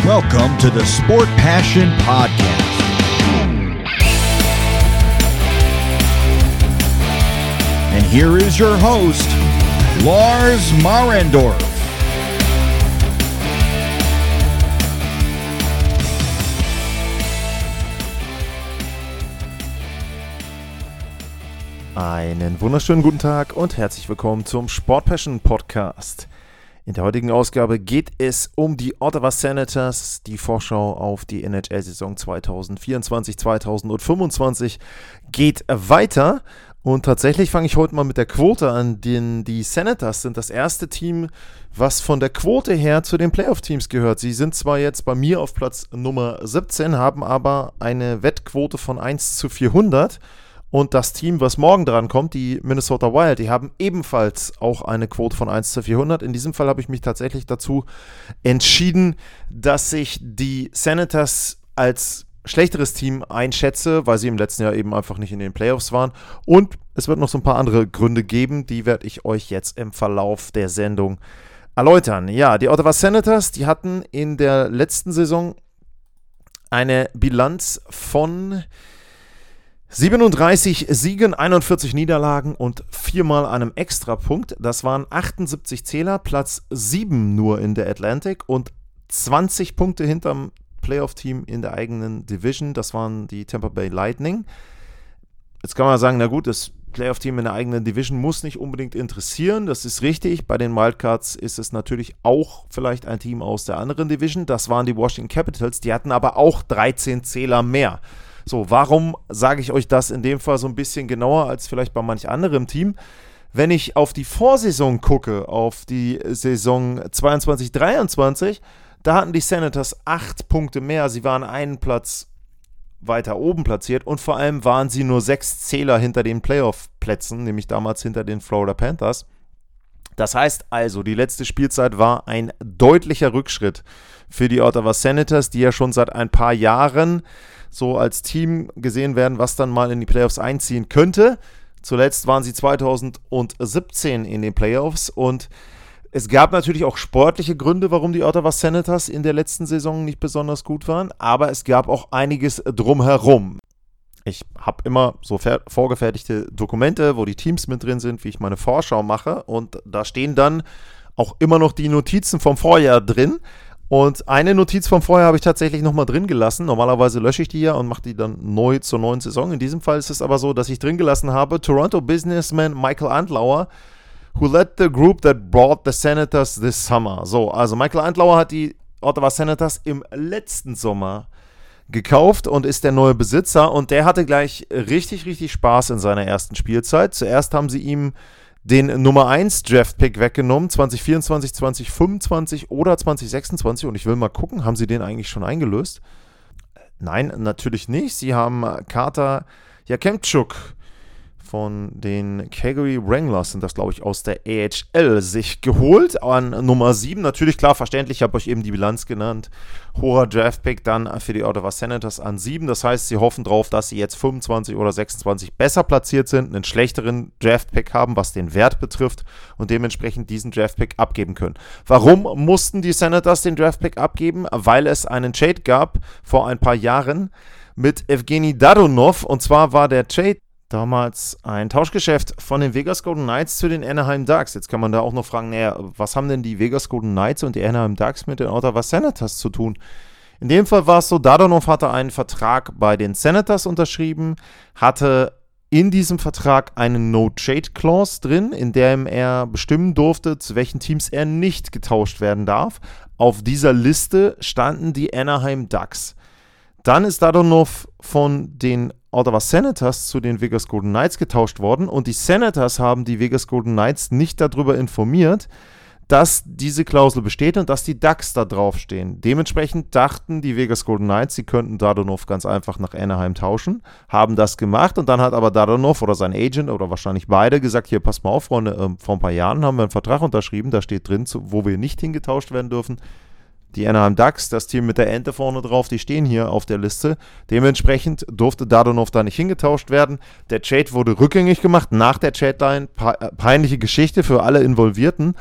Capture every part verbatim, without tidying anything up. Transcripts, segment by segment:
Welcome to the Sport Passion Podcast. And here is your host, Lars Marendorf. Einen wunderschönen guten Tag und herzlich willkommen zum Sport Passion Podcast. In der heutigen Ausgabe geht es um die Ottawa Senators. Die Vorschau auf die N H L-Saison zwanzig vierundzwanzig zwanzig fünfundzwanzig geht weiter. Und tatsächlich fange ich heute mal mit der Quote an, denn die Senators sind das erste Team, was von der Quote her zu den Playoff-Teams gehört. Sie sind zwar jetzt bei mir auf Platz Nummer siebzehn, haben aber eine Wettquote von eins zu vierhundert. Und das Team, was morgen dran kommt, die Minnesota Wild, die haben ebenfalls auch eine Quote von eins zu vierhundert. In diesem Fall habe ich mich tatsächlich dazu entschieden, dass ich die Senators als schlechteres Team einschätze, weil sie im letzten Jahr eben einfach nicht in den Playoffs waren. Und es wird noch so ein paar andere Gründe geben, die werde ich euch jetzt im Verlauf der Sendung erläutern. Ja, die Ottawa Senators, die hatten in der letzten Saison eine Bilanz von siebenunddreißig Siegen, einundvierzig Niederlagen und viermal einem Extrapunkt. Das waren achtundsiebzig Zähler, Platz sieben nur in der Atlantic und zwanzig Punkte hinterm Playoff-Team in der eigenen Division. Das waren die Tampa Bay Lightning. Jetzt kann man sagen, na gut, das Playoff-Team in der eigenen Division muss nicht unbedingt interessieren. Das ist richtig. Bei den Wildcards ist es natürlich auch vielleicht ein Team aus der anderen Division. Das waren die Washington Capitals. Die hatten aber auch dreizehn Zähler mehr. So, warum sage ich euch das in dem Fall so ein bisschen genauer als vielleicht bei manch anderem Team? Wenn ich auf die Vorsaison gucke, auf die Saison zweiundzwanzig dreiundzwanzig, da hatten die Senators acht Punkte mehr. Sie waren einen Platz weiter oben platziert und vor allem waren sie nur sechs Zähler hinter den Playoff-Plätzen, nämlich damals hinter den Florida Panthers. Das heißt also, die letzte Spielzeit war ein deutlicher Rückschritt für die Ottawa Senators, die ja schon seit ein paar Jahren so als Team gesehen werden, was dann mal in die Playoffs einziehen könnte. Zuletzt waren sie zweitausendsiebzehn in den Playoffs und es gab natürlich auch sportliche Gründe, warum die Ottawa Senators in der letzten Saison nicht besonders gut waren, aber es gab auch einiges drumherum. Ich habe immer so fer- vorgefertigte Dokumente, wo die Teams mit drin sind, wie ich meine Vorschau mache, und da stehen dann auch immer noch die Notizen vom Vorjahr drin. Und eine Notiz vom Vorjahr habe ich tatsächlich nochmal drin gelassen. Normalerweise lösche ich die ja und mache die dann neu zur neuen Saison. In diesem Fall ist es aber so, dass ich drin gelassen habe: Toronto businessman Michael Andlauer, who led the group that brought the Senators this summer. So, also Michael Andlauer hat die Ottawa Senators im letzten Sommer gekauft und ist der neue Besitzer. Und der hatte gleich richtig, richtig Spaß in seiner ersten Spielzeit. Zuerst haben sie ihm den Nummer eins Draft-Pick weggenommen, zwanzig vierundzwanzig, zwanzig fünfundzwanzig oder zwanzig sechsundzwanzig. Und ich will mal gucken, haben sie den eigentlich schon eingelöst? Nein, natürlich nicht. Sie haben Carter Jakemtschuk von den Calgary Wranglers, sind das, glaube ich, aus der A H L, sich geholt an Nummer sieben. Natürlich, klar, verständlich, ich habe euch eben die Bilanz genannt. Hoher Draftpick dann für die Ottawa Senators an sieben. Das heißt, sie hoffen drauf, dass sie jetzt fünfundzwanzig oder sechsundzwanzig besser platziert sind, einen schlechteren Draftpick haben, was den Wert betrifft, und dementsprechend diesen Draftpick abgeben können. Warum mussten die Senators den Draftpick abgeben? Weil es einen Trade gab vor ein paar Jahren mit Evgeny Dadonov, und zwar war der Trade damals ein Tauschgeschäft von den Vegas Golden Knights zu den Anaheim Ducks. Jetzt kann man da auch noch fragen, naja, was haben denn die Vegas Golden Knights und die Anaheim Ducks mit den Ottawa Senators zu tun? In dem Fall war es so, Dadonov hatte einen Vertrag bei den Senators unterschrieben, hatte in diesem Vertrag eine No-Trade-Clause drin, in der er bestimmen durfte, zu welchen Teams er nicht getauscht werden darf. Auf dieser Liste standen die Anaheim Ducks. Dann ist Dadonov von den Ottawa Senators zu den Vegas Golden Knights getauscht worden und die Senators haben die Vegas Golden Knights nicht darüber informiert, dass diese Klausel besteht und dass die Ducks da draufstehen. Dementsprechend dachten die Vegas Golden Knights, sie könnten Dadonov ganz einfach nach Anaheim tauschen, haben das gemacht und dann hat aber Dadonov oder sein Agent oder wahrscheinlich beide gesagt, hier, passt mal auf, Freunde, äh, vor ein paar Jahren haben wir einen Vertrag unterschrieben, da steht drin, zu, wo wir nicht hingetauscht werden dürfen. Die Anaheim Ducks, das Team mit der Ente vorne drauf, die stehen hier auf der Liste. Dementsprechend durfte Dadonov da nicht hingetauscht werden. Der Trade wurde rückgängig gemacht nach der Trade-Line. Peinliche Geschichte für alle Involvierten.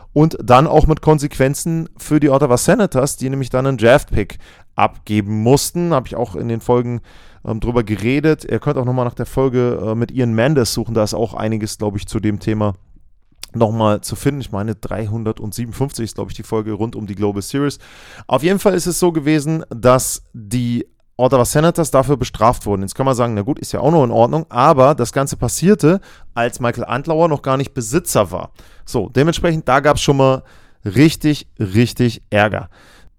und dann auch mit Konsequenzen für die Ottawa Senators, die nämlich dann einen Draft-Pick abgeben mussten. Habe ich auch in den Folgen ähm, drüber geredet. Ihr könnt auch nochmal nach der Folge äh, mit Ian Mendes suchen, da ist auch einiges, glaube ich, zu dem Thema nochmal zu finden. Ich meine, dreihundertsiebenundfünfzig ist, glaube ich, die Folge rund um die Global Series. Auf jeden Fall ist es so gewesen, dass die Ottawa Senators dafür bestraft wurden. Jetzt kann man sagen, na gut, ist ja auch noch in Ordnung, aber das Ganze passierte, als Michael Antlauer noch gar nicht Besitzer war. So, dementsprechend, da gab es schon mal richtig, richtig Ärger.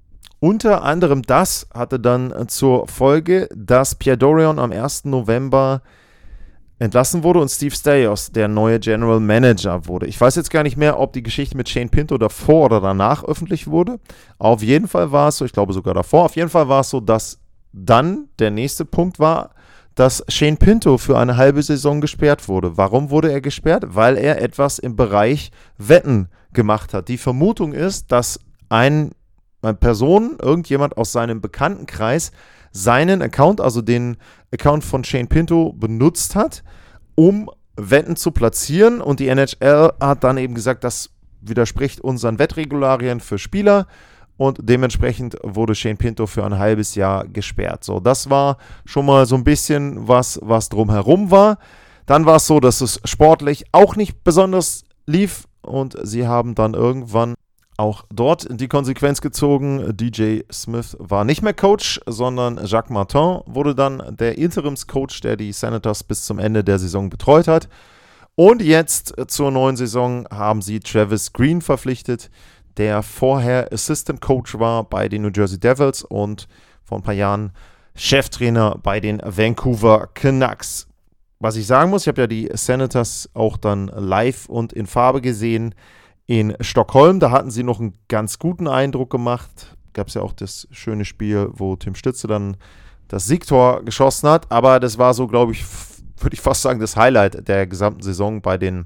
Unter anderem das hatte dann zur Folge, dass Pierre Dorion am ersten November entlassen wurde und Steve Staios der neue General Manager wurde. Ich weiß jetzt gar nicht mehr, ob die Geschichte mit Shane Pinto davor oder danach öffentlich wurde. Auf jeden Fall war es so, ich glaube sogar davor, auf jeden Fall war es so, dass dann der nächste Punkt war, dass Shane Pinto für eine halbe Saison gesperrt wurde. Warum wurde er gesperrt? Weil er etwas im Bereich Wetten gemacht hat. Die Vermutung ist, dass ein, eine Person, irgendjemand aus seinem Bekanntenkreis, seinen Account, also den Account von Shane Pinto, benutzt hat, um Wetten zu platzieren. Und die N H L hat dann eben gesagt, das widerspricht unseren Wettregularien für Spieler. Und dementsprechend wurde Shane Pinto für ein halbes Jahr gesperrt. So, das war schon mal so ein bisschen was, was drumherum war. Dann war es so, dass es sportlich auch nicht besonders lief. Und sie haben dann irgendwann auch dort die Konsequenz gezogen. D J Smith war nicht mehr Coach, sondern Jacques Martin wurde dann der Interimscoach, der die Senators bis zum Ende der Saison betreut hat. Und jetzt zur neuen Saison haben sie Travis Green verpflichtet, der vorher Assistant Coach war bei den New Jersey Devils und vor ein paar Jahren Cheftrainer bei den Vancouver Canucks. Was ich sagen muss, ich habe ja die Senators auch dann live und in Farbe gesehen in Stockholm. Da hatten sie noch einen ganz guten Eindruck gemacht. Gab es ja auch das schöne Spiel, wo Tim Stützle dann das Siegtor geschossen hat. Aber das war so, glaube ich, würde ich fast sagen, das Highlight der gesamten Saison bei den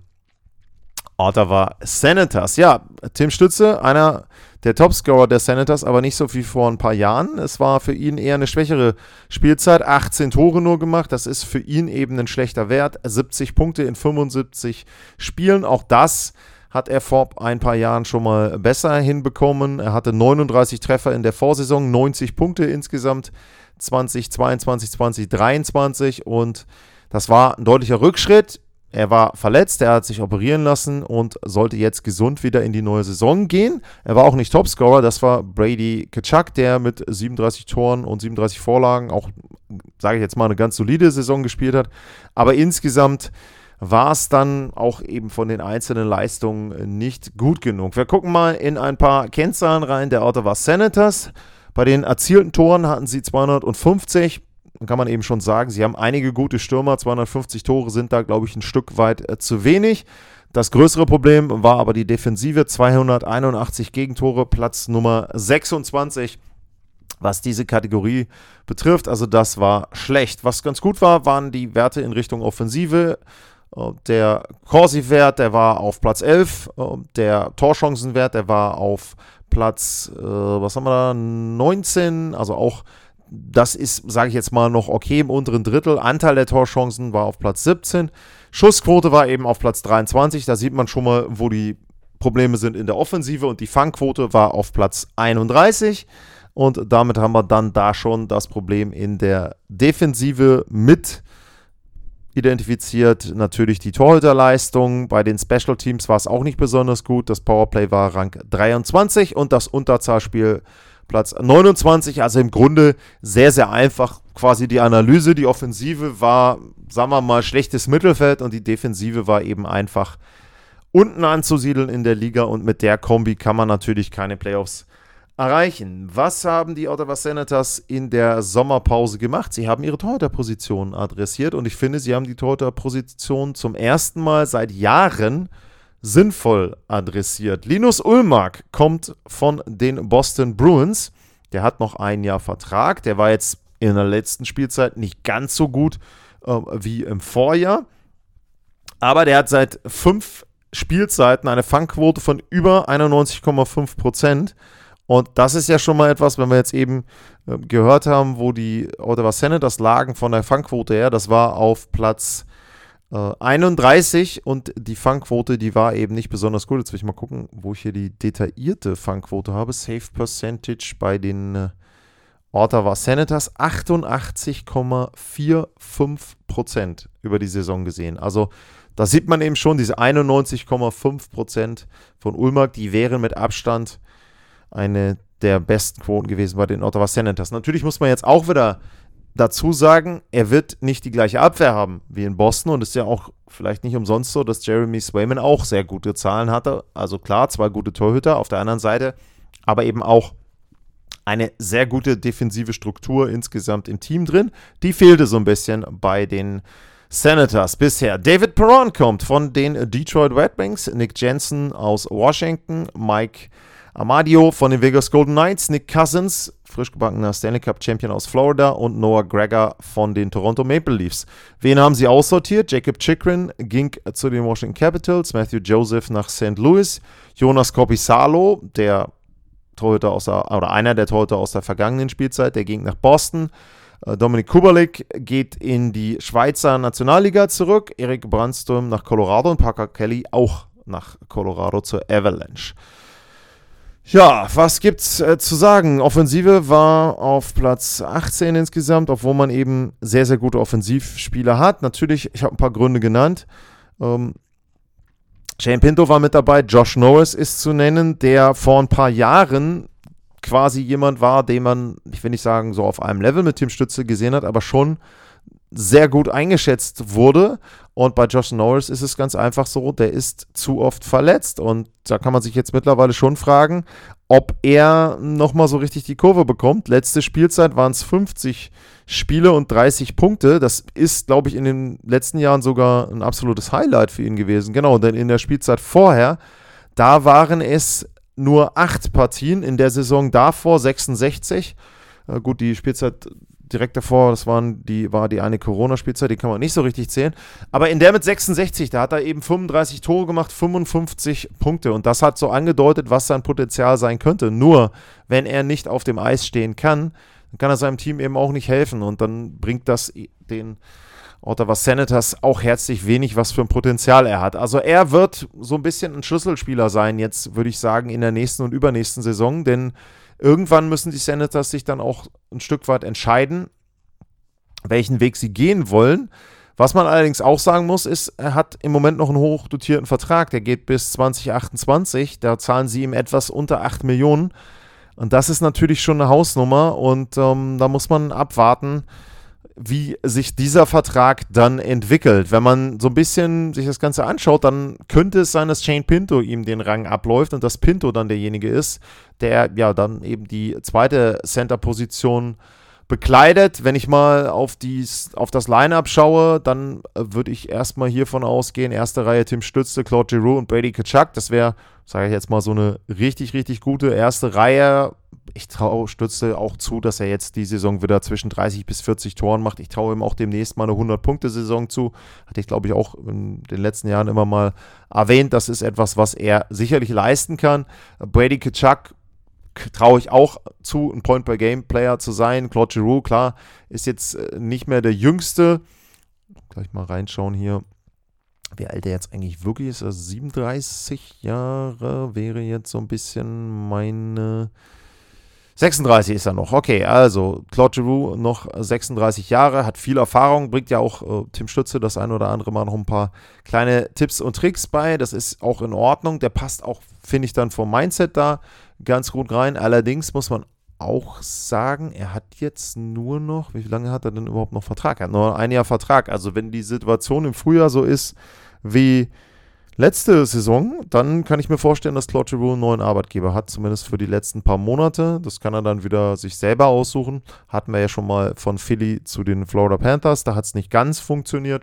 Ottawa Senators. Ja, Tim Stützle, einer der Topscorer der Senators, aber nicht so wie vor ein paar Jahren. Es war für ihn eher eine schwächere Spielzeit. achtzehn Tore nur gemacht. Das ist für ihn eben ein schlechter Wert. siebzig Punkte in fünfundsiebzig Spielen. Auch das hat er vor ein paar Jahren schon mal besser hinbekommen. Er hatte neununddreißig Treffer in der Vorsaison, neunzig Punkte insgesamt, zwanzig zweiundzwanzig, zwanzig dreiundzwanzig, und das war ein deutlicher Rückschritt. Er war verletzt, er hat sich operieren lassen und sollte jetzt gesund wieder in die neue Saison gehen. Er war auch nicht Topscorer, das war Brady Tkachuk, der mit siebenunddreißig Toren und siebenunddreißig Vorlagen auch, sage ich jetzt mal, eine ganz solide Saison gespielt hat. Aber insgesamt war es dann auch eben von den einzelnen Leistungen nicht gut genug. Wir gucken mal in ein paar Kennzahlen rein der Ottawa Senators. Bei den erzielten Toren hatten sie zweihundertfünfzig. Dann kann man eben schon sagen, sie haben einige gute Stürmer. zweihundertfünfzig Tore sind da, glaube ich, ein Stück weit äh, zu wenig. Das größere Problem war aber die Defensive. zweihunderteinundachtzig Gegentore, Platz Nummer sechsundzwanzig, was diese Kategorie betrifft. Also das war schlecht. Was ganz gut war, waren die Werte in Richtung Offensive. Der Corsi-Wert, der war auf Platz elf. Der Torchancenwert, der war auf Platz, äh, was haben wir da, neunzehn. Also auch, das ist, sage ich jetzt mal, noch okay im unteren Drittel. Anteil der Torchancen war auf Platz siebzehn. Schussquote war eben auf Platz dreiundzwanzig. Da sieht man schon mal, wo die Probleme sind in der Offensive. Und die Fangquote war auf Platz einunddreißig. Und damit haben wir dann da schon das Problem in der Defensive mit identifiziert. Natürlich die Torhüterleistung. Bei den Special Teams war es auch nicht besonders gut. Das Powerplay war Rang dreiundzwanzig und das Unterzahlspiel Platz neunundzwanzig. Also im Grunde sehr, sehr einfach quasi die Analyse. Die Offensive war, sagen wir mal, schlechtes Mittelfeld und die Defensive war eben einfach unten anzusiedeln in der Liga, und mit der Kombi kann man natürlich keine Playoffs erreichen. Was haben die Ottawa Senators in der Sommerpause gemacht? Sie haben ihre Torhüterposition adressiert, und ich finde, sie haben die Torhüterposition zum ersten Mal seit Jahren sinnvoll adressiert. Linus Ullmark kommt von den Boston Bruins. Der hat noch ein Jahr Vertrag. Der war jetzt in der letzten Spielzeit nicht ganz so gut äh, wie im Vorjahr. Aber der hat seit fünf Spielzeiten eine Fangquote von über einundneunzig Komma fünf Prozent. Und das ist ja schon mal etwas, wenn wir jetzt eben äh, gehört haben, wo die Ottawa Senators lagen von der Fangquote her. Das war auf Platz äh, einunddreißig und die Fangquote, die war eben nicht besonders gut. Jetzt will ich mal gucken, wo ich hier die detaillierte Fangquote habe. Save Percentage bei den äh, Ottawa Senators achtundachtzig Komma fünfundvierzig Prozent über die Saison gesehen. Also da sieht man eben schon, diese einundneunzig Komma fünf Prozent von Ullmark, die wären mit Abstand eine der besten Quoten gewesen bei den Ottawa Senators. Natürlich muss man jetzt auch wieder dazu sagen, er wird nicht die gleiche Abwehr haben wie in Boston und es ist ja auch vielleicht nicht umsonst so, dass Jeremy Swayman auch sehr gute Zahlen hatte. Also klar, zwei gute Torhüter auf der anderen Seite, aber eben auch eine sehr gute defensive Struktur insgesamt im Team drin. Die fehlte so ein bisschen bei den Senators bisher. David Perron kommt von den Detroit Red Wings, Nick Jensen aus Washington, Mike Amadio von den Vegas Golden Knights, Nick Cousins, frisch gebackener Stanley Cup Champion aus Florida und Noah Gregor von den Toronto Maple Leafs. Wen haben sie aussortiert? Jacob Chychrun ging zu den Washington Capitals, Matthew Joseph nach Saint Louis, Jonas Korpisalo, der Torhüter aus der, oder einer der Torhüter aus der vergangenen Spielzeit, der ging nach Boston. Dominik Kubalik geht in die Schweizer Nationalliga zurück, Erik Brandström nach Colorado und Parker Kelly auch nach Colorado zur Avalanche. Ja, was gibt's äh, zu sagen? Offensive war auf Platz achtzehn insgesamt, obwohl man eben sehr, sehr gute Offensivspieler hat. Natürlich, ich habe ein paar Gründe genannt. Ähm, Shane Pinto war mit dabei, Josh Norris ist zu nennen, der vor ein paar Jahren quasi jemand war, den man, ich will nicht sagen, so auf einem Level mit Tim Stützle gesehen hat, aber schon sehr gut eingeschätzt wurde. Und bei Josh Norris ist es ganz einfach so, der ist zu oft verletzt. Und da kann man sich jetzt mittlerweile schon fragen, ob er nochmal so richtig die Kurve bekommt. Letzte Spielzeit waren es fünfzig Spiele und dreißig Punkte. Das ist, glaube ich, in den letzten Jahren sogar ein absolutes Highlight für ihn gewesen. Genau, denn in der Spielzeit vorher, da waren es nur acht Partien. In der Saison davor sechsundsechzig. Äh, gut, die Spielzeit direkt davor, das waren die, war die eine Corona-Spielzeit, die kann man nicht so richtig zählen. Aber in der mit sechsundsechzig, da hat er eben fünfunddreißig Tore gemacht, fünfundfünfzig Punkte. Und das hat so angedeutet, was sein Potenzial sein könnte. Nur, wenn er nicht auf dem Eis stehen kann, dann kann er seinem Team eben auch nicht helfen. Und dann bringt das den Ottawa Senators auch herzlich wenig, was für ein Potenzial er hat. Also er wird so ein bisschen ein Schlüsselspieler sein, jetzt würde ich sagen, in der nächsten und übernächsten Saison, denn irgendwann müssen die Senators sich dann auch ein Stück weit entscheiden, welchen Weg sie gehen wollen. Was man allerdings auch sagen muss, ist, er hat im Moment noch einen hochdotierten Vertrag. Der geht bis zwanzig achtundzwanzig. Da zahlen sie ihm etwas unter acht Millionen. Und das ist natürlich schon eine Hausnummer. Und ähm, da muss man abwarten, wie sich dieser Vertrag dann entwickelt. Wenn man so ein bisschen sich das Ganze anschaut, dann könnte es sein, dass Shane Pinto ihm den Rang abläuft und dass Pinto dann derjenige ist, der ja dann eben die zweite Center-Position bekleidet. Wenn ich mal auf, dies, auf das Line-Up schaue, dann würde ich erstmal hiervon ausgehen, erste Reihe Tim Stützle, Claude Giroux und Brady Tkachuk. Das wäre, sage ich jetzt mal, so eine richtig, richtig gute erste Reihe. Ich traue Stützle auch zu, dass er jetzt die Saison wieder zwischen dreißig bis vierzig Toren macht. Ich traue ihm auch demnächst mal eine hundert-Punkte-Saison zu. Hatte ich, glaube ich, auch in den letzten Jahren immer mal erwähnt. Das ist etwas, was er sicherlich leisten kann. Brady Tkachuk traue ich auch zu, ein Point-per-Game-Player zu sein. Claude Giroux, klar, ist jetzt nicht mehr der Jüngste. Gleich mal reinschauen hier, wie alt er jetzt eigentlich wirklich ist. Also siebenunddreißig Jahre wäre jetzt so ein bisschen meine... sechsunddreißig ist er noch. Okay, also Claude Giroux noch sechsunddreißig Jahre, hat viel Erfahrung, bringt ja auch äh, Tim Stützle das ein oder andere Mal noch ein paar kleine Tipps und Tricks bei. Das ist auch in Ordnung. Der passt auch, finde ich, dann vom Mindset da ganz gut rein. Allerdings muss man auch sagen, er hat jetzt nur noch, wie lange hat er denn überhaupt noch Vertrag? Er hat nur ein Jahr Vertrag. Also wenn die Situation im Frühjahr so ist wie letzte Saison, dann kann ich mir vorstellen, dass Claude Giroux einen neuen Arbeitgeber hat, zumindest für die letzten paar Monate. Das kann er dann wieder sich selber aussuchen. Hatten wir ja schon mal von Philly zu den Florida Panthers, da hat es nicht ganz funktioniert.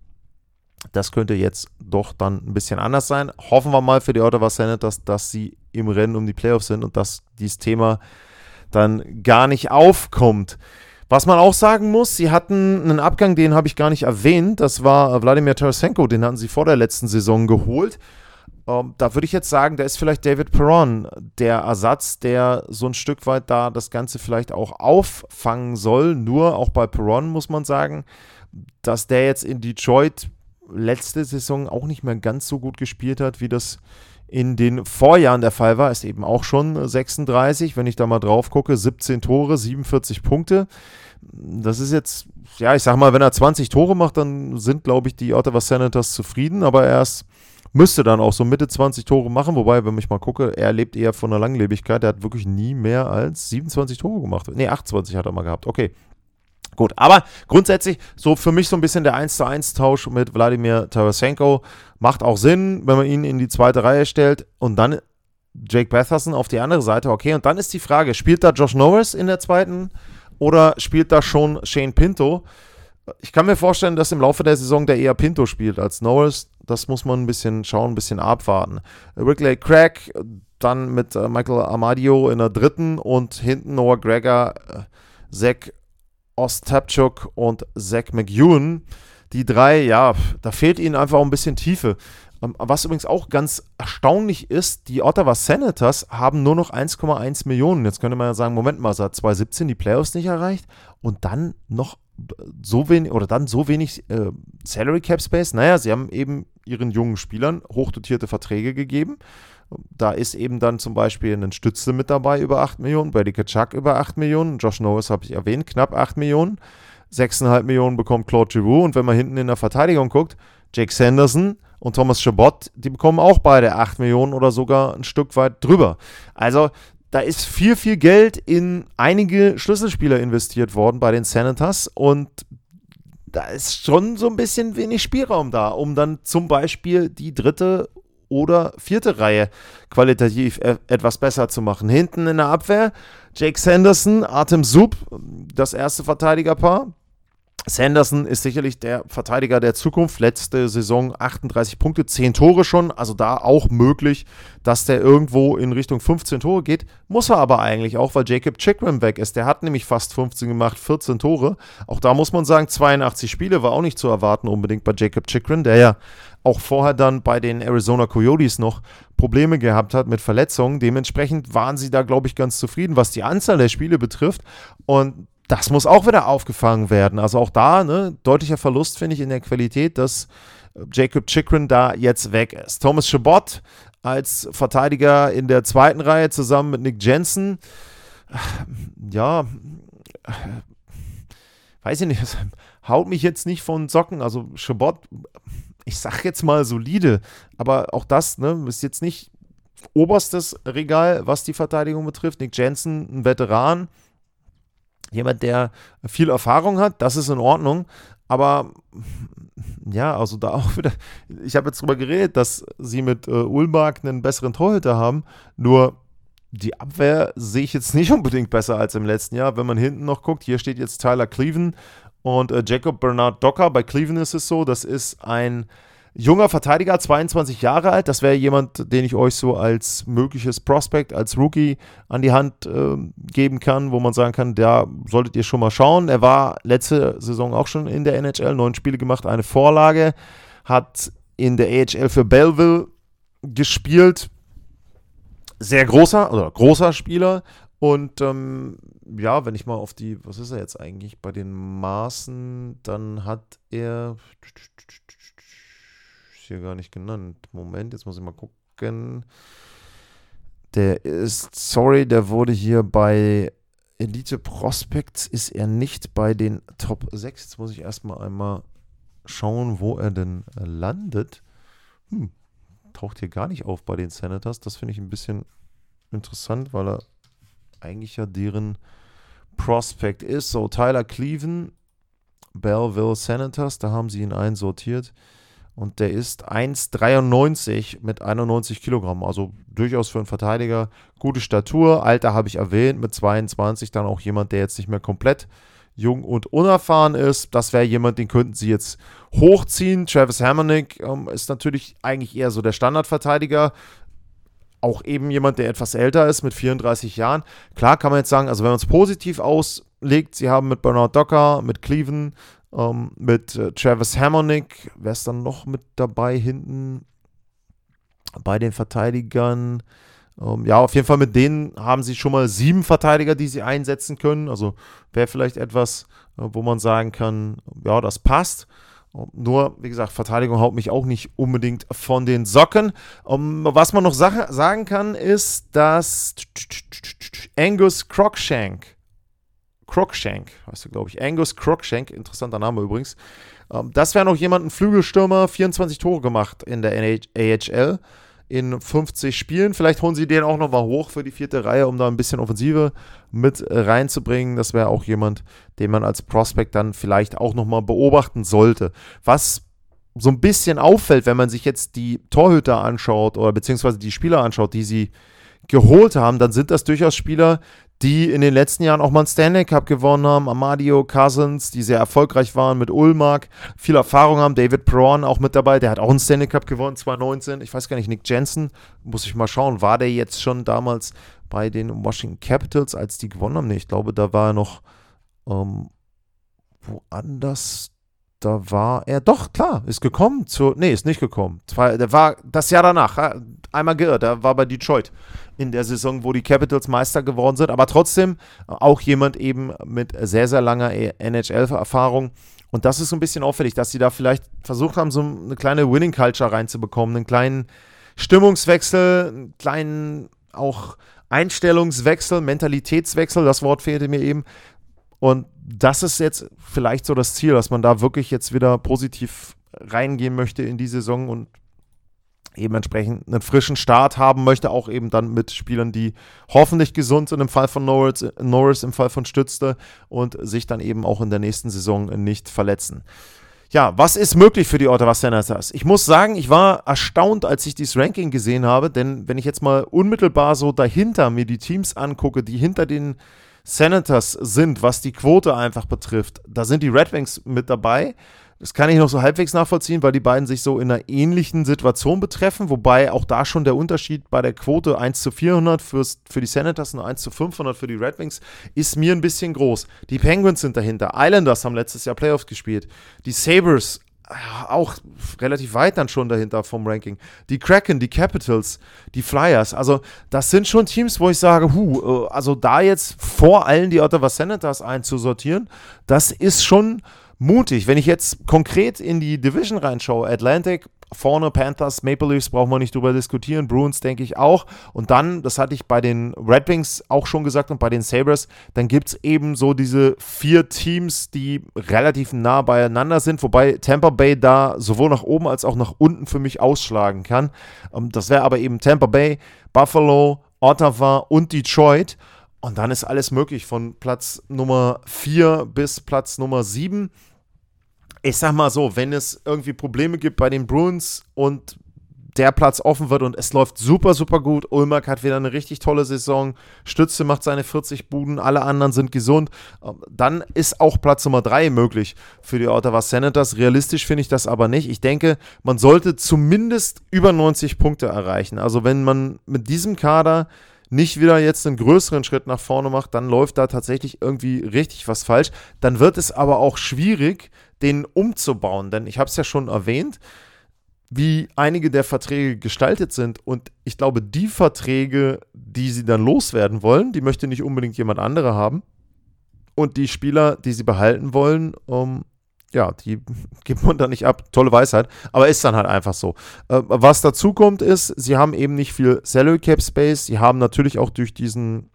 Das könnte jetzt doch dann ein bisschen anders sein. Hoffen wir mal für die Ottawa Senators, dass sie im Rennen um die Playoffs sind und dass dieses Thema dann gar nicht aufkommt. Was man auch sagen muss, sie hatten einen Abgang, den habe ich gar nicht erwähnt, das war Wladimir Tarasenko, den hatten sie vor der letzten Saison geholt. Ähm, da würde ich jetzt sagen, da ist vielleicht David Perron der Ersatz, der so ein Stück weit da das Ganze vielleicht auch auffangen soll. Nur auch bei Perron muss man sagen, dass der jetzt in Detroit letzte Saison auch nicht mehr ganz so gut gespielt hat, wie das in den Vorjahren der Fall war. Ist eben auch schon sechsunddreißig, wenn ich da mal drauf gucke, siebzehn Tore, siebenundvierzig Punkte. Das ist jetzt, ja, ich sag mal, wenn er zwanzig Tore macht, dann sind, glaube ich, die Ottawa Senators zufrieden, aber er ist, müsste dann auch so Mitte zwanzig Tore machen, wobei, wenn ich mal gucke, er lebt eher von der Langlebigkeit, er hat wirklich nie mehr als siebenundzwanzig Tore gemacht. Ne, achtundzwanzig hat er mal gehabt, okay. Gut, aber grundsätzlich so für mich so ein bisschen der eins zu eins Tausch mit Wladimir Tarasenko macht auch Sinn, wenn man ihn in die zweite Reihe stellt und dann Jake Batherson auf die andere Seite, okay, und dann ist die Frage, spielt da Josh Norris in der zweiten oder spielt da schon Shane Pinto? Ich kann mir vorstellen, dass im Laufe der Saison der eher Pinto spielt als Norris, das muss man ein bisschen schauen, ein bisschen abwarten. Wrigley Craig, dann mit äh, Michael Amadio in der dritten und hinten Noah Gregor, äh, Zach Ostapchuk und Zach McEwen. Die drei, ja, da fehlt ihnen einfach auch ein bisschen Tiefe. Was übrigens auch ganz erstaunlich ist, die Ottawa Senators haben nur noch eins Komma eins Millionen. Jetzt könnte man ja sagen, Moment mal, seit zwanzig siebzehn die Playoffs nicht erreicht und dann noch so wenig oder dann so wenig äh, Salary Cap Space. Naja, sie haben eben ihren jungen Spielern hochdotierte Verträge gegeben. Da ist eben dann zum Beispiel ein Stützle mit dabei über acht Millionen, Brady Tkachuk über acht Millionen, Josh Norris habe ich erwähnt, knapp acht Millionen, sechs Komma fünf Millionen bekommt Claude Giroux und wenn man hinten in der Verteidigung guckt, Jake Sanderson und Thomas Chabot, die bekommen auch beide acht Millionen oder sogar ein Stück weit drüber. Also da ist viel, viel Geld in einige Schlüsselspieler investiert worden bei den Senators und da ist schon so ein bisschen wenig Spielraum da, um dann zum Beispiel die dritte oder vierte Reihe qualitativ e- etwas besser zu machen. Hinten in der Abwehr Jake Sanderson, Artem Zub, das erste Verteidigerpaar. Sanderson ist sicherlich der Verteidiger der Zukunft. Letzte Saison achtunddreißig Punkte, zehn Tore schon. Also da auch möglich, dass der irgendwo in Richtung fünfzehn Tore geht. Muss er aber eigentlich auch, weil Jacob Chychrun weg ist. Der hat nämlich fast fünfzehn gemacht, vierzehn Tore. Auch da muss man sagen, zweiundachtzig Spiele war auch nicht zu erwarten unbedingt bei Jacob Chychrun, der ja auch vorher dann bei den Arizona Coyotes noch Probleme gehabt hat mit Verletzungen. Dementsprechend waren sie da, glaube ich, ganz zufrieden, was die Anzahl der Spiele betrifft. Und das muss auch wieder aufgefangen werden. Also auch da, ne, deutlicher Verlust, finde ich, in der Qualität, dass Jacob Chychrun da jetzt weg ist. Thomas Chabot als Verteidiger in der zweiten Reihe zusammen mit Nick Jensen. Ja, weiß ich nicht, das haut mich jetzt nicht von Socken. Also Chabot, ich sag jetzt mal solide, aber auch das, ne, ist jetzt nicht oberstes Regal, was die Verteidigung betrifft. Nick Jensen, ein Veteran, jemand, der viel Erfahrung hat, das ist in Ordnung, aber ja, also da auch wieder, ich habe jetzt drüber geredet, dass sie mit äh, Ullmark einen besseren Torhüter haben, nur die Abwehr sehe ich jetzt nicht unbedingt besser als im letzten Jahr, wenn man hinten noch guckt, hier steht jetzt Tyler Cleven und äh, Jacob Bernard Docker, bei Cleven ist es so, das ist ein junger Verteidiger, zweiundzwanzig Jahre alt, das wäre jemand, den ich euch so als mögliches Prospect, als Rookie an die Hand äh, geben kann, wo man sagen kann, da solltet ihr schon mal schauen. Er war letzte Saison auch schon in der N H L, neun Spiele gemacht, eine Vorlage, hat in der A H L für Belleville gespielt, sehr großer, oder großer Spieler und ähm, ja, wenn ich mal auf die, was ist er jetzt eigentlich, bei den Maßen, dann hat er hier gar nicht genannt. Moment, jetzt muss ich mal gucken. Der ist, sorry, der wurde hier bei Elite Prospects, ist er nicht bei den Top sechs. Jetzt muss ich erstmal einmal schauen, wo er denn landet. Hm, taucht hier gar nicht auf bei den Senators. Das finde ich ein bisschen interessant, weil er eigentlich ja deren Prospect ist. So, Tyler Cleven, Belleville Senators, da haben sie ihn einsortiert. Und der ist eins Komma dreiundneunzig mit einundneunzig Kilogramm. Also durchaus für einen Verteidiger gute Statur. Alter habe ich erwähnt, mit zweiundzwanzig dann auch jemand, der jetzt nicht mehr komplett jung und unerfahren ist. Das wäre jemand, den könnten sie jetzt hochziehen. Travis Hamonic ähm, ist natürlich eigentlich eher so der Standardverteidiger. Auch eben jemand, der etwas älter ist, mit vierunddreißig Jahren. Klar kann man jetzt sagen, also wenn man es positiv auslegt, sie haben mit Bernard Docker, mit Cleven, Um, mit äh, Travis Hamonic, wer ist dann noch mit dabei hinten bei den Verteidigern? Um, ja, auf jeden Fall mit denen haben sie schon mal sieben Verteidiger, die sie einsetzen können. Also wäre vielleicht etwas, äh, wo man sagen kann, ja, das passt. Nur, wie gesagt, Verteidigung haut mich auch nicht unbedingt von den Socken. Um, was man noch sa- sagen kann, ist, dass Angus Cruikshank, Cruikshank, heißt er, glaube ich, Angus Cruikshank, interessanter Name übrigens, um, das wäre noch jemand, ein Flügelstürmer, vierundzwanzig Tore gemacht in der A H L in fünfzig Spielen. Vielleicht holen sie den auch noch mal hoch für die vierte Reihe, um da ein bisschen Offensive mit reinzubringen. Das wäre auch jemand, den man als Prospect dann vielleicht auch noch mal beobachten sollte. Was so ein bisschen auffällt, wenn man sich jetzt die Torhüter anschaut oder beziehungsweise die Spieler anschaut, die sie geholt haben, dann sind das durchaus Spieler, die in den letzten Jahren auch mal einen Stanley Cup gewonnen haben. Amadio Cousins, die sehr erfolgreich waren mit Ullmark, viel Erfahrung haben. David Perron auch mit dabei, der hat auch einen Stanley Cup gewonnen, zwanzig neunzehn. Ich weiß gar nicht, Nick Jensen, muss ich mal schauen, war der jetzt schon damals bei den Washington Capitals, als die gewonnen haben? Nee, ich glaube, da war er noch ähm, woanders. Da war er, doch, klar, ist gekommen zu, nee, ist nicht gekommen. Zwei, der war das Jahr danach, einmal geirrt, der war bei Detroit in der Saison, wo die Capitals Meister geworden sind, aber trotzdem auch jemand eben mit sehr, sehr langer N H L-Erfahrung. Und das ist so ein bisschen auffällig, dass sie da vielleicht versucht haben, so eine kleine Winning-Culture reinzubekommen, einen kleinen Stimmungswechsel, einen kleinen auch Einstellungswechsel, Mentalitätswechsel, das Wort fehlte mir eben. Und das ist jetzt vielleicht so das Ziel, dass man da wirklich jetzt wieder positiv reingehen möchte in die Saison und eben entsprechend einen frischen Start haben möchte, auch eben dann mit Spielern, die hoffentlich gesund sind, im Fall von Norris, Norris im Fall von Stützle und sich dann eben auch in der nächsten Saison nicht verletzen. Ja, was ist möglich für die Ottawa Senators? Ich muss sagen, ich war erstaunt, als ich dieses Ranking gesehen habe, denn wenn ich jetzt mal unmittelbar so dahinter mir die Teams angucke, die hinter den Senators sind, was die Quote einfach betrifft, da sind die Red Wings mit dabei. Das kann ich noch so halbwegs nachvollziehen, weil die beiden sich so in einer ähnlichen Situation betreffen, wobei auch da schon der Unterschied bei der Quote eins zu vierhundert fürs, für die Senators und eins zu fünfhundert für die Red Wings ist mir ein bisschen groß. Die Penguins sind dahinter, Islanders haben letztes Jahr Playoffs gespielt, die Sabres auch relativ weit dann schon dahinter vom Ranking. Die Kraken, die Capitals, die Flyers, also das sind schon Teams, wo ich sage, huh, also da jetzt vor allen die Ottawa Senators einzusortieren, das ist schon mutig. Wenn ich jetzt konkret in die Division reinschaue, Atlantic, vorne Panthers, Maple Leafs, brauchen wir nicht drüber diskutieren, Bruins denke ich auch. Und dann, das hatte ich bei den Red Wings auch schon gesagt und bei den Sabres, dann gibt es eben so diese vier Teams, die relativ nah beieinander sind, wobei Tampa Bay da sowohl nach oben als auch nach unten für mich ausschlagen kann. Das wäre aber eben Tampa Bay, Buffalo, Ottawa und Detroit. Und dann ist alles möglich, von Platz Nummer vier bis Platz Nummer sieben. Ich sag mal so, wenn es irgendwie Probleme gibt bei den Bruins und der Platz offen wird und es läuft super, super gut, Ullmark hat wieder eine richtig tolle Saison, Stütze macht seine vierzig Buden, alle anderen sind gesund, dann ist auch Platz Nummer drei möglich für die Ottawa Senators. Realistisch finde ich das aber nicht. Ich denke, man sollte zumindest über neunzig Punkte erreichen. Also wenn man mit diesem Kader nicht wieder jetzt einen größeren Schritt nach vorne macht, dann läuft da tatsächlich irgendwie richtig was falsch. Dann wird es aber auch schwierig, den umzubauen, denn ich habe es ja schon erwähnt, wie einige der Verträge gestaltet sind und ich glaube, die Verträge, die sie dann loswerden wollen, die möchte nicht unbedingt jemand anderer haben und die Spieler, die sie behalten wollen, um ja, die gibt man da nicht ab. Tolle Weisheit. Aber ist dann halt einfach so. Äh, was dazu kommt ist, sie haben eben nicht viel Salary Cap Space. Sie haben natürlich auch durch diesen,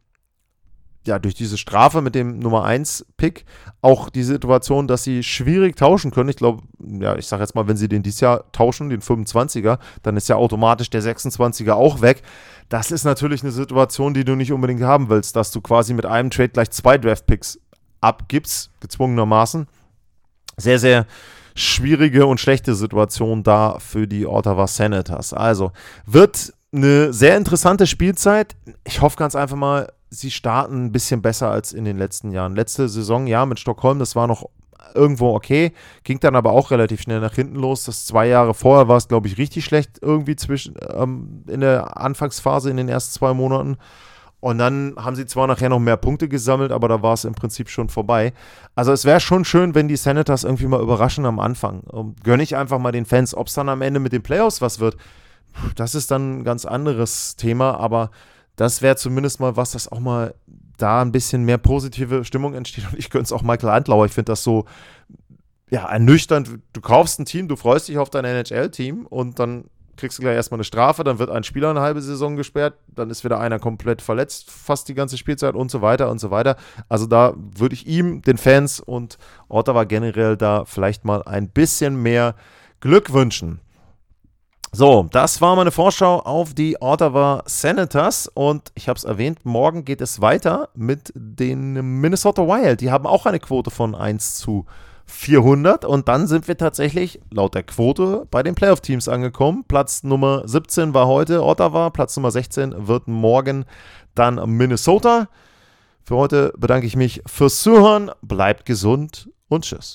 ja, durch diese Strafe mit dem Nummer eins Pick auch die Situation, dass sie schwierig tauschen können. Ich glaube, ja, ich sage jetzt mal, wenn sie den dieses Jahr tauschen, den fünfundzwanziger, dann ist ja automatisch der sechsundzwanziger auch weg. Das ist natürlich eine Situation, die du nicht unbedingt haben willst, dass du quasi mit einem Trade gleich zwei Draft Picks abgibst, gezwungenermaßen. Sehr, sehr schwierige und schlechte Situation da für die Ottawa Senators. Also wird eine sehr interessante Spielzeit. Ich hoffe ganz einfach mal, sie starten ein bisschen besser als in den letzten Jahren. Letzte Saison, ja, mit Stockholm, das war noch irgendwo okay, ging dann aber auch relativ schnell nach hinten los. Das zwei Jahre vorher war es, glaube ich, richtig schlecht irgendwie zwischen ähm, in der Anfangsphase, in den ersten zwei Monaten. Und dann haben sie zwar nachher noch mehr Punkte gesammelt, aber da war es im Prinzip schon vorbei. Also es wäre schon schön, wenn die Senators irgendwie mal überraschen am Anfang. Gönne ich einfach mal den Fans. Ob es dann am Ende mit den Playoffs was wird, das ist dann ein ganz anderes Thema. Aber das wäre zumindest mal was, das auch mal da ein bisschen mehr positive Stimmung entsteht. Und ich gönne es auch Michael Antlauer. Ich finde das so ja, ernüchternd. Du kaufst ein Team, du freust dich auf dein N H L-Team und dann kriegst du gleich erstmal eine Strafe, dann wird ein Spieler eine halbe Saison gesperrt, dann ist wieder einer komplett verletzt, fast die ganze Spielzeit und so weiter und so weiter. Also da würde ich ihm, den Fans und Ottawa generell da vielleicht mal ein bisschen mehr Glück wünschen. So, das war meine Vorschau auf die Ottawa Senators und ich habe es erwähnt, morgen geht es weiter mit den Minnesota Wild. Die haben auch eine Quote von eins zu vierhundert und dann sind wir tatsächlich laut der Quote bei den Playoff-Teams angekommen. Platz Nummer siebzehn war heute Ottawa, Platz Nummer sechzehn wird morgen dann Minnesota. Für heute bedanke ich mich fürs Zuhören, bleibt gesund und tschüss.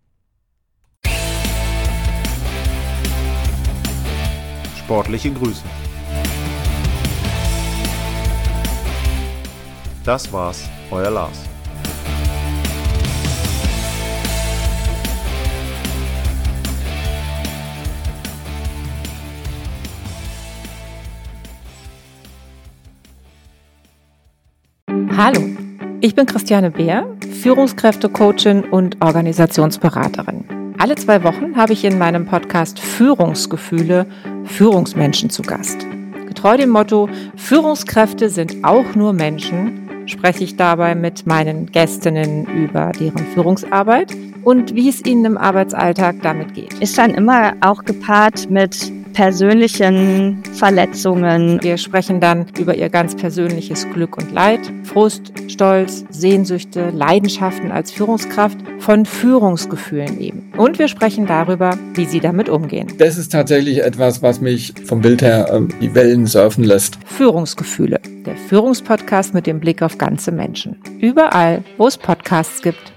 Sportliche Grüße. Das war's, euer Lars. Hallo, ich bin Christiane Beer, Führungskräftecoachin und Organisationsberaterin. Alle zwei Wochen habe ich in meinem Podcast Führungsgefühle Führungsmenschen zu Gast. Getreu dem Motto, Führungskräfte sind auch nur Menschen, spreche ich dabei mit meinen Gästinnen über deren Führungsarbeit und wie es ihnen im Arbeitsalltag damit geht. Ist dann immer auch gepaart mit persönlichen Verletzungen. Wir sprechen dann über ihr ganz persönliches Glück und Leid, Frust, Stolz, Sehnsüchte, Leidenschaften als Führungskraft, von Führungsgefühlen eben. Und wir sprechen darüber, wie sie damit umgehen. Das ist tatsächlich etwas, was mich vom Bild her äh, die Wellen surfen lässt. Führungsgefühle, der Führungspodcast mit dem Blick auf ganze Menschen. Überall, wo es Podcasts gibt.